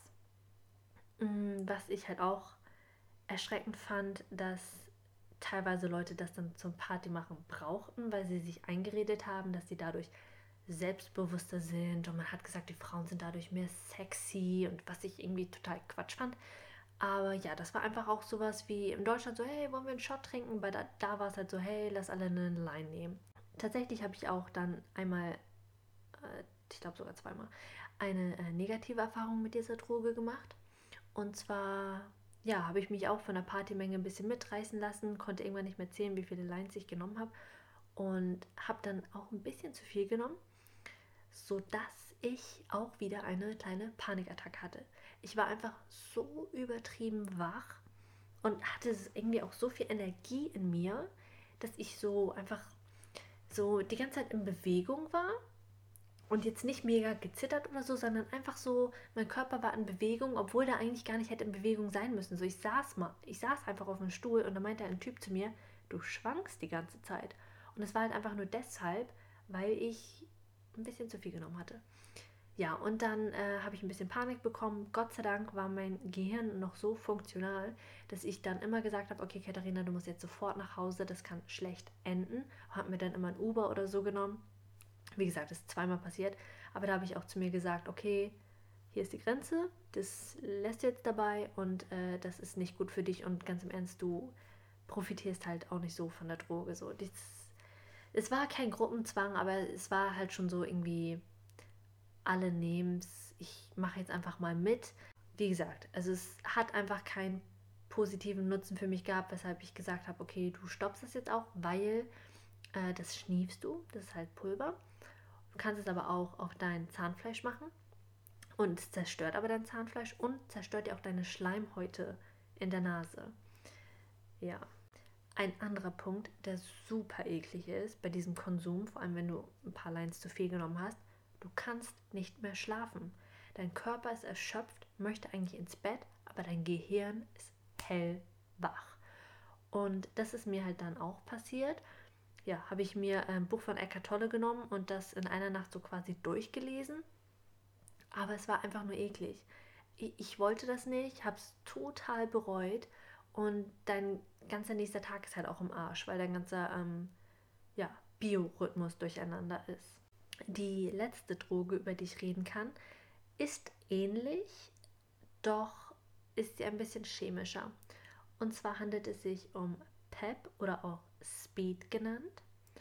Was ich halt auch erschreckend fand, dass teilweise Leute das dann zum Party machen brauchten, weil sie sich eingeredet haben, dass sie dadurch selbstbewusster sind und man hat gesagt, die Frauen sind dadurch mehr sexy und was ich irgendwie total Quatsch fand. Aber ja, das war einfach auch sowas wie in Deutschland so, hey, wollen wir einen Shot trinken? Weil da, da war es halt so, hey, lass alle eine Line nehmen. Tatsächlich habe ich auch dann einmal, äh, ich glaube sogar zweimal, eine äh, negative Erfahrung mit dieser Droge gemacht. Und zwar, ja, habe ich mich auch von der Partymenge ein bisschen mitreißen lassen, konnte irgendwann nicht mehr zählen, wie viele Lines ich genommen habe und habe dann auch ein bisschen zu viel genommen, sodass ich auch wieder eine kleine Panikattacke hatte. Ich war einfach so übertrieben wach und hatte irgendwie auch so viel Energie in mir, dass ich so einfach so die ganze Zeit in Bewegung war Und jetzt nicht mega gezittert oder so, sondern einfach so, mein Körper war in Bewegung, obwohl der eigentlich gar nicht hätte in Bewegung sein müssen. So, ich saß mal, ich saß einfach auf dem Stuhl und da meinte ein Typ zu mir, du schwankst die ganze Zeit. Und es war halt einfach nur deshalb, weil ich ein bisschen zu viel genommen hatte. Ja, und dann äh, habe ich ein bisschen Panik bekommen. Gott sei Dank war mein Gehirn noch so funktional, dass ich dann immer gesagt habe, okay, Katharina, du musst jetzt sofort nach Hause, das kann schlecht enden. Habe mir dann immer ein Uber oder so genommen. Wie gesagt, das ist zweimal passiert, aber da habe ich auch zu mir gesagt, okay, hier ist die Grenze, das lässt du jetzt dabei und äh, das ist nicht gut für dich und ganz im Ernst, du profitierst halt auch nicht so von der Droge. So. Das, es war kein Gruppenzwang, aber es war halt schon so irgendwie, alle nehmen's, ich mache jetzt einfach mal mit. Wie gesagt, also es hat einfach keinen positiven Nutzen für mich gehabt, weshalb ich gesagt habe, okay, du stoppst das jetzt auch, weil äh, das schniefst du, das ist halt Pulver. Du kannst es aber auch auf dein Zahnfleisch machen und es zerstört aber dein Zahnfleisch und zerstört dir auch deine Schleimhäute in der Nase. Ja. Ein anderer Punkt, der super eklig ist bei diesem Konsum, vor allem wenn du ein paar Lines zu viel genommen hast, du kannst nicht mehr schlafen. Dein Körper ist erschöpft, möchte eigentlich ins Bett, aber dein Gehirn ist hellwach. Und das ist mir halt dann auch passiert. Ja, habe ich mir ein Buch von Eckhart Tolle genommen und das in einer Nacht so quasi durchgelesen. Aber es war einfach nur eklig. Ich, ich wollte das nicht, habe es total bereut und dein ganzer nächster Tag ist halt auch im Arsch, weil dein ganzer ähm, ja, Biorhythmus durcheinander ist. Die letzte Droge, über die ich reden kann, ist ähnlich, doch ist sie ein bisschen chemischer. Und zwar handelt es sich um Pep oder auch Speed genannt.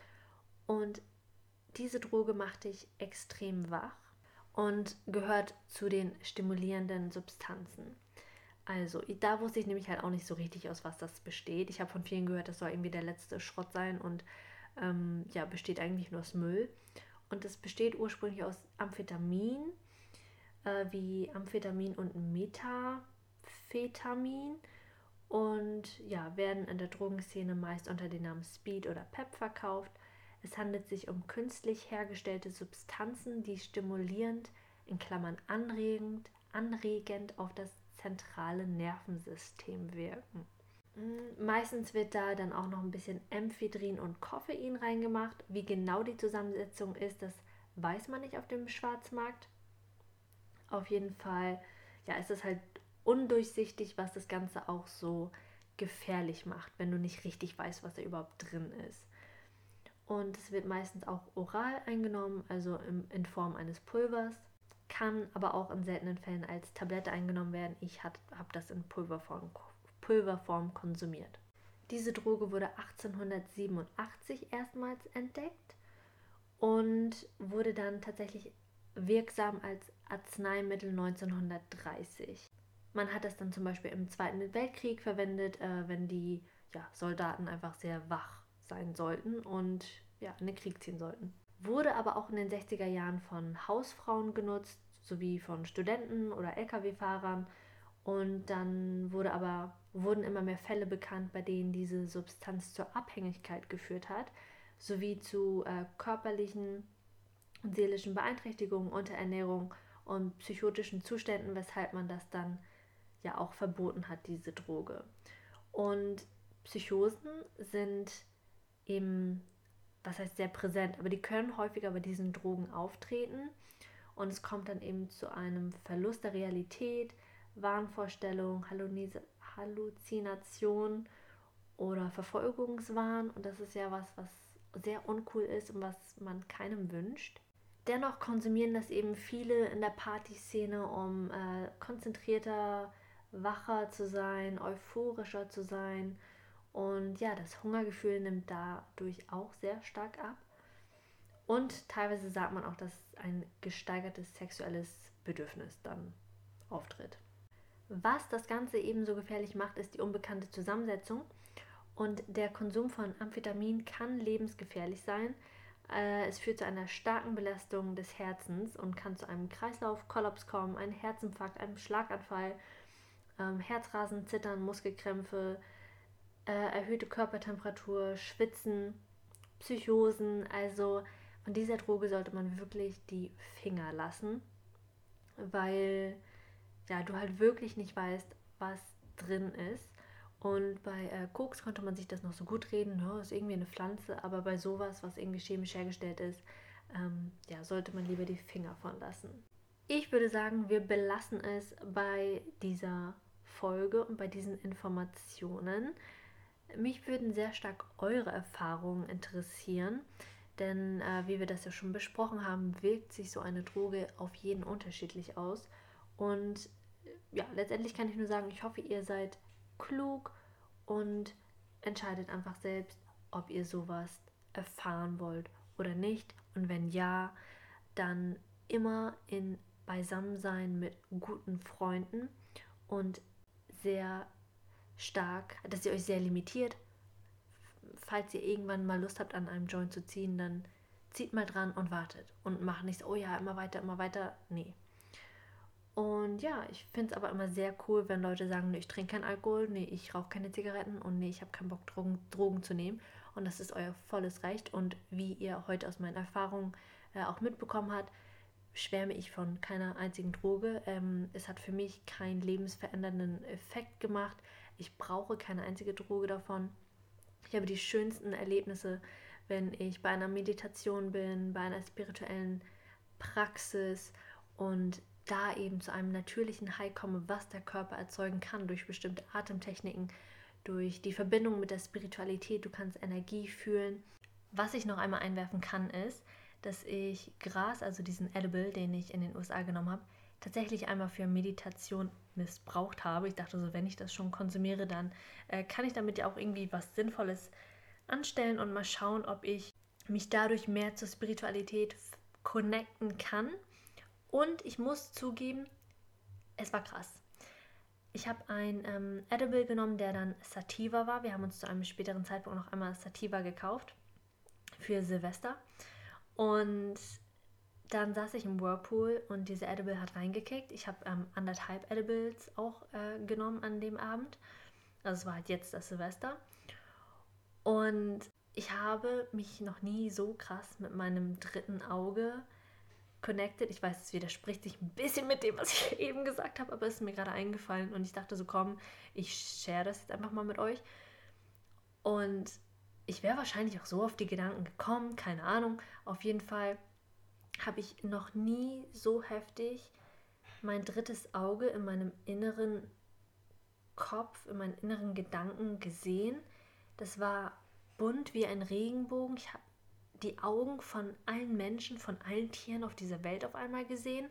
Und diese Droge macht dich extrem wach und gehört zu den stimulierenden Substanzen. Also, da wusste ich nämlich halt auch nicht so richtig, aus was das besteht. Ich habe von vielen gehört, das soll irgendwie der letzte Schrott sein und ähm, ja, besteht eigentlich nur aus Müll. Und es besteht ursprünglich aus Amphetamin, äh, wie Amphetamin und Methamphetamin und ja, werden in der Drogenszene meist unter den Namen Speed oder Pep verkauft. Es handelt sich um künstlich hergestellte Substanzen, die stimulierend, in Klammern anregend, anregend auf das zentrale Nervensystem wirken. Meistens wird da dann auch noch ein bisschen Ephedrin und Koffein reingemacht. Wie genau die Zusammensetzung ist, das weiß man nicht auf dem Schwarzmarkt. Auf jeden Fall, ja, ist es halt undurchsichtig, was das Ganze auch so gefährlich macht, wenn du nicht richtig weißt, was da überhaupt drin ist. Und es wird meistens auch oral eingenommen, also in, in Form eines Pulvers, kann aber auch in seltenen Fällen als Tablette eingenommen werden. Ich habe das in Pulverform, Pulverform konsumiert. Diese Droge wurde achtzehnhundertsiebenundachtzig erstmals entdeckt und wurde dann tatsächlich wirksam als Arzneimittel neunzehnhundertdreißig. Man hat es dann zum Beispiel im Zweiten Weltkrieg verwendet, äh, wenn die ja, Soldaten einfach sehr wach sein sollten und ja, in den Krieg ziehen sollten. Wurde aber auch in den sechziger Jahren von Hausfrauen genutzt, sowie von Studenten oder L K W-Fahrern. Und dann wurde aber, wurden immer mehr Fälle bekannt, bei denen diese Substanz zur Abhängigkeit geführt hat, sowie zu äh, körperlichen und seelischen Beeinträchtigungen, Unterernährung und psychotischen Zuständen, weshalb man das dann ja auch verboten hat, diese Droge. Und Psychosen sind eben, was heißt sehr präsent, aber die können häufiger bei diesen Drogen auftreten und es kommt dann eben zu einem Verlust der Realität, Wahnvorstellung, Halluzination oder Verfolgungswahn und das ist ja was, was sehr uncool ist und was man keinem wünscht. Dennoch konsumieren das eben viele in der Partyszene, um äh, konzentrierter, wacher zu sein, euphorischer zu sein. Und ja, das Hungergefühl nimmt dadurch auch sehr stark ab. Und teilweise sagt man auch, dass ein gesteigertes sexuelles Bedürfnis dann auftritt. Was das Ganze ebenso gefährlich macht, ist die unbekannte Zusammensetzung. Und der Konsum von Amphetamin kann lebensgefährlich sein. Es führt zu einer starken Belastung des Herzens und kann zu einem Kreislaufkollaps kommen, einem Herzinfarkt, einem Schlaganfall, ähm, Herzrasen, Zittern, Muskelkrämpfe, äh, erhöhte Körpertemperatur, Schwitzen, Psychosen. Also Und dieser Droge sollte man wirklich die Finger lassen, weil ja, du halt wirklich nicht weißt, was drin ist. Und bei äh, Koks konnte man sich das noch so gut reden, ne? Ist irgendwie eine Pflanze, aber bei sowas, was irgendwie chemisch hergestellt ist, ähm, ja, sollte man lieber die Finger von lassen. Ich würde sagen, wir belassen es bei dieser Folge und bei diesen Informationen. Mich würden sehr stark eure Erfahrungen interessieren, denn äh, wie wir das ja schon besprochen haben, wirkt sich so eine Droge auf jeden unterschiedlich aus. Und ja, letztendlich kann ich nur sagen, ich hoffe, ihr seid klug und entscheidet einfach selbst, ob ihr sowas erfahren wollt oder nicht. Und wenn ja, dann immer in Beisammensein mit guten Freunden und sehr stark, dass ihr euch sehr limitiert. Falls ihr irgendwann mal Lust habt, an einem Joint zu ziehen, dann zieht mal dran und wartet. Und macht nicht so, oh ja, immer weiter, immer weiter. Nee. Und ja, ich finde es aber immer sehr cool, wenn Leute sagen, nee, ich trinke keinen Alkohol, nee, ich rauche keine Zigaretten und nee, ich habe keinen Bock, Drogen, Drogen zu nehmen. Und das ist euer volles Recht. Und wie ihr heute aus meinen Erfahrungen äh, auch mitbekommen habt, schwärme ich von keiner einzigen Droge. Ähm, es hat für mich keinen lebensverändernden Effekt gemacht. Ich brauche keine einzige Droge davon. Ich habe die schönsten Erlebnisse, wenn ich bei einer Meditation bin, bei einer spirituellen Praxis und da eben zu einem natürlichen High komme, was der Körper erzeugen kann durch bestimmte Atemtechniken, durch die Verbindung mit der Spiritualität. Du kannst Energie fühlen. Was ich noch einmal einwerfen kann, ist, dass ich Gras, also diesen Edible, den ich in den U S A genommen habe, tatsächlich einmal für Meditation missbraucht habe. Ich dachte so, wenn ich das schon konsumiere, dann äh, kann ich damit ja auch irgendwie was Sinnvolles anstellen und mal schauen, ob ich mich dadurch mehr zur Spiritualität connecten kann. Und ich muss zugeben, es war krass. Ich habe ein ähm, Edible genommen, der dann Sativa war. Wir haben uns zu einem späteren Zeitpunkt noch einmal Sativa gekauft für Silvester. Und dann saß ich im Whirlpool und diese Edible hat reingekickt. Ich habe ähm, anderthalb Edibles auch äh, genommen an dem Abend. Also es war halt jetzt das Silvester. Und ich habe mich noch nie so krass mit meinem dritten Auge connected. Ich weiß, es widerspricht sich ein bisschen mit dem, was ich eben gesagt habe, aber es ist mir gerade eingefallen und ich dachte so, komm, ich share das jetzt einfach mal mit euch. Und ich wäre wahrscheinlich auch so auf die Gedanken gekommen, keine Ahnung. Auf jeden Fall habe ich noch nie so heftig mein drittes Auge in meinem inneren Kopf, in meinen inneren Gedanken gesehen. Das war bunt wie ein Regenbogen. Ich habe die Augen von allen Menschen, von allen Tieren auf dieser Welt auf einmal gesehen.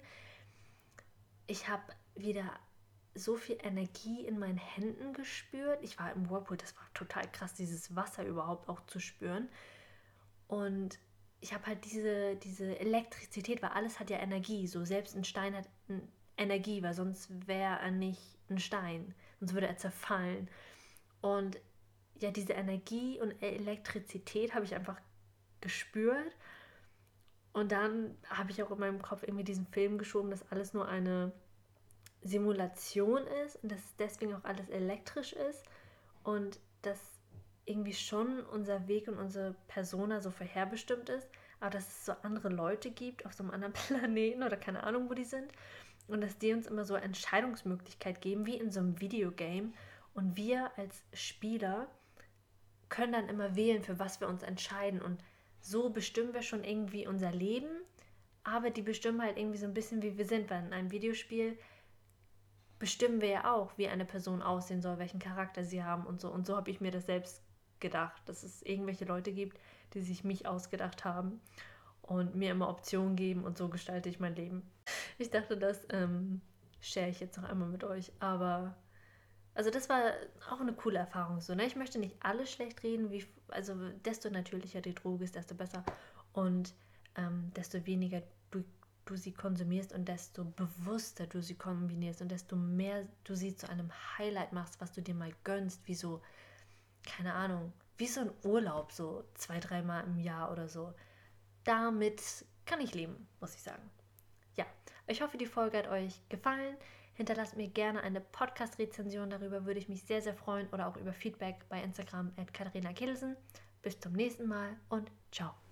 Ich habe wieder so viel Energie in meinen Händen gespürt. Ich war im Whirlpool, das war total krass, dieses Wasser überhaupt auch zu spüren. Und ich habe halt diese, diese Elektrizität, weil alles hat ja Energie. So selbst ein Stein hat Energie, weil sonst wäre er nicht ein Stein. Sonst würde er zerfallen. Und ja, diese Energie und Elektrizität habe ich einfach gespürt. Und dann habe ich auch in meinem Kopf irgendwie diesen Film geschoben, dass alles nur eine Simulation ist und dass deswegen auch alles elektrisch ist und dass irgendwie schon unser Weg und unsere Persona so vorherbestimmt ist, aber dass es so andere Leute gibt auf so einem anderen Planeten oder keine Ahnung, wo die sind und dass die uns immer so Entscheidungsmöglichkeit geben, wie in so einem Videogame und wir als Spieler können dann immer wählen, für was wir uns entscheiden und so bestimmen wir schon irgendwie unser Leben, aber die bestimmen halt irgendwie so ein bisschen, wie wir sind, weil in einem Videospiel bestimmen wir ja auch, wie eine Person aussehen soll, welchen Charakter sie haben und so. Und so habe ich mir das selbst gedacht, dass es irgendwelche Leute gibt, die sich mich ausgedacht haben und mir immer Optionen geben und so gestalte ich mein Leben. Ich dachte, das ähm, share ich jetzt noch einmal mit euch, aber also das war auch eine coole Erfahrung so, ne? Ich möchte nicht alles schlecht reden, wie, also desto natürlicher die Droge ist, desto besser und ähm, desto weniger du, du sie konsumierst und desto bewusster du sie kombinierst und desto mehr du sie zu einem Highlight machst, was du dir mal gönnst, wie so, keine Ahnung, wie so ein Urlaub, so zwei, dreimal im Jahr oder so. Damit kann ich leben, muss ich sagen. Ja, ich hoffe, die Folge hat euch gefallen. Hinterlasst mir gerne eine Podcast-Rezension, darüber würde ich mich sehr, sehr freuen oder auch über Feedback bei Instagram at Katharina Kedelsen. Bis zum nächsten Mal und ciao.